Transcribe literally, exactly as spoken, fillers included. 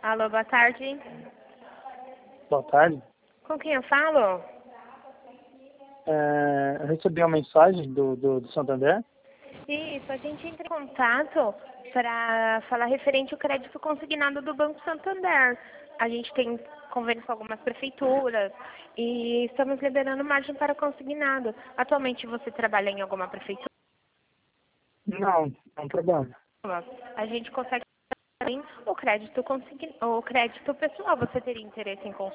Alô, boa tarde. Boa tarde. Com quem eu falo? É, eu recebi uma mensagem do, do, do Santander. Isso, a gente entra em contato para falar referente ao crédito consignado do Banco Santander. A gente tem convênio com algumas prefeituras e estamos liberando margem para consignado. Atualmente você trabalha em alguma prefeitura? Não, não trabalho. A gente consegue também o crédito consign... o crédito pessoal. Você teria interesse em